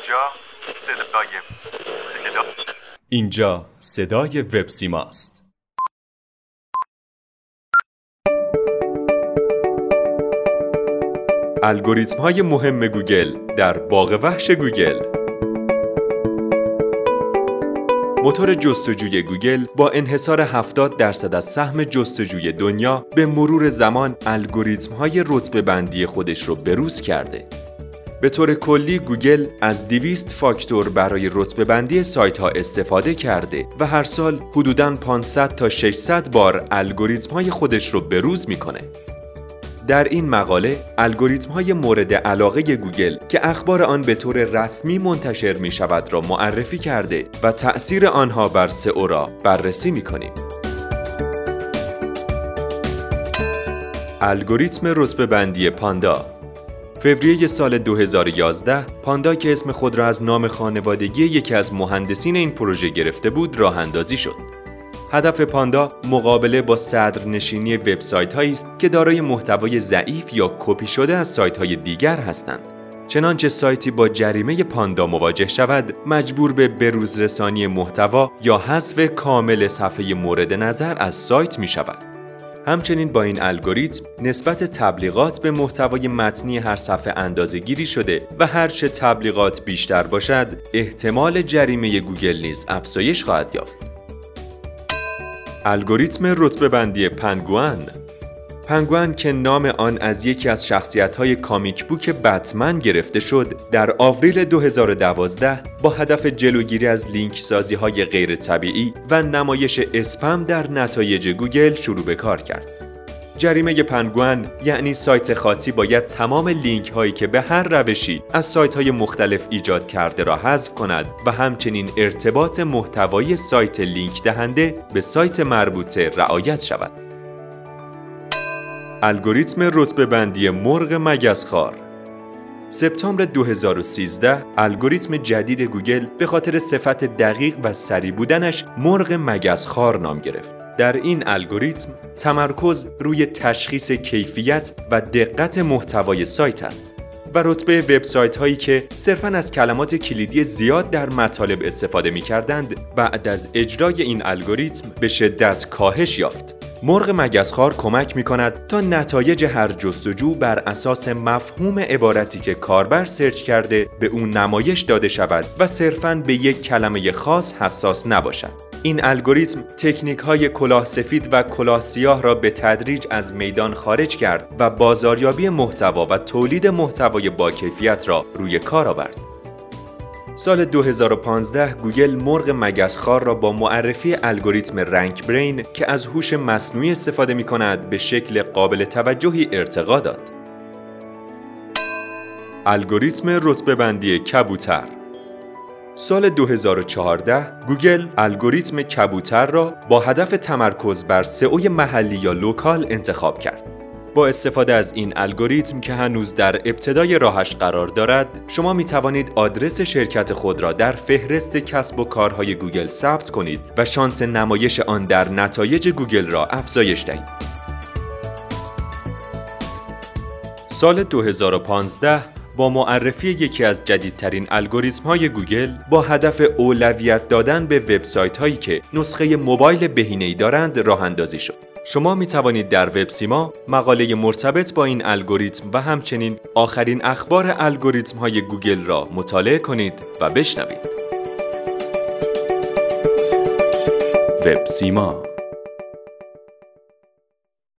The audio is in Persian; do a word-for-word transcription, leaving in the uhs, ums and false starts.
اینجا صدای صدا اینجا صدای وبسیماست. الگوریتم‌های مهم گوگل در باغ وحش گوگل. موتور جستجوی گوگل با انحصار هفتاد درصد از سهم جستجوی دنیا به مرور زمان الگوریتم‌های رتبه‌بندی خودش رو بروز کرده. به طور کلی گوگل از دویست فاکتور برای رتبه‌بندی سایت‌ها استفاده کرده و هر سال حدوداً پانصد تا ششصد بار الگوریتم‌های خودش رو بروز می‌کنه. در این مقاله الگوریتم‌های مورد علاقه گوگل که اخبار آن به طور رسمی منتشر می‌شود را معرفی کرده و تأثیر آنها بر سئو را بررسی می‌کنیم. الگوریتم رتبه‌بندی پاندا. فوریه سال دو هزار و یازده پاندا که اسم خود را از نام خانوادگی یکی از مهندسین این پروژه گرفته بود راه اندازی شد. هدف پاندا مقابله با صدرنشینی وبسایت‌هایی است که دارای محتوای ضعیف یا کپی شده از سایت‌های دیگر هستند. چنانچه سایتی با جریمه پاندا مواجه شود، مجبور به بروزرسانی محتوا یا حذف کامل صفحه مورد نظر از سایت می‌شود. همچنین با این الگوریتم نسبت تبلیغات به محتوای متنی هر صفحه اندازه‌گیری شده و هرچه تبلیغات بیشتر باشد، احتمال جریمه گوگل نیز افزایش خواهد یافت. الگوریتم رتبه‌بندی پنگوئن. پنگوئن که نام آن از یکی از شخصیت‌های کامیک بوک بتمن گرفته شد، در آوریل دو هزار و دوازده با هدف جلوگیری از لینک سازی‌های غیر طبیعی و نمایش اسپم در نتایج گوگل شروع به کار کرد. جریمه پنگوئن یعنی سایت خاطی باید تمام لینک هایی که به هر روشی از سایت های مختلف ایجاد کرده را حذف کند و همچنین ارتباط محتوای سایت لینک دهنده به سایت مربوطه رعایت شود. الگوریتم رتبه‌بندی مرغ مگسخوار. سپتامبر دو هزار و سیزده الگوریتم جدید گوگل به خاطر صفت دقیق و سریع بودنش مرغ مگسخوار نام گرفت. در این الگوریتم تمرکز روی تشخیص کیفیت و دقت محتوای سایت است و رتبه وبسایت هایی که صرفاً از کلمات کلیدی زیاد در مطالب استفاده می کردند بعد از اجرای این الگوریتم به شدت کاهش یافت. مرغ مگسخوار کمک می کند تا نتایج هر جستجو بر اساس مفهوم عبارتی که کاربر سرچ کرده به اون نمایش داده شود و صرفاً به یک کلمه خاص حساس نباشد. این الگوریتم تکنیک‌های کلاه سفید و کلاه سیاه را به تدریج از میدان خارج کرد و بازاریابی محتوا و تولید محتوای با کیفیت را روی کار آورد. سال دو هزار و پانزده گوگل مرغ مگسخوار را با معرفی الگوریتم رنک برین که از هوش مصنوعی استفاده می‌کند به شکل قابل توجهی ارتقا داد. الگوریتم رتبه‌بندی کبوتر. سال دو هزار و چهارده گوگل الگوریتم کبوتر را با هدف تمرکز بر سئو محلی یا لوکال انتخاب کرد. با استفاده از این الگوریتم که هنوز در ابتدای راهش قرار دارد، شما می توانید آدرس شرکت خود را در فهرست کسب و کارهای گوگل ثبت کنید و شانس نمایش آن در نتایج گوگل را افزایش دهید. سال دو هزار و پانزده با معرفی یکی از جدیدترین الگوریتم‌های گوگل با هدف اولویت دادن به وبسایت‌هایی که نسخه موبایل بهینه‌ای دارند راه اندازی شد. شما می توانید در وبسیما مقاله مرتبط با این الگوریتم و همچنین آخرین اخبار الگوریتم‌های گوگل را مطالعه کنید و بشنوید. وبسیما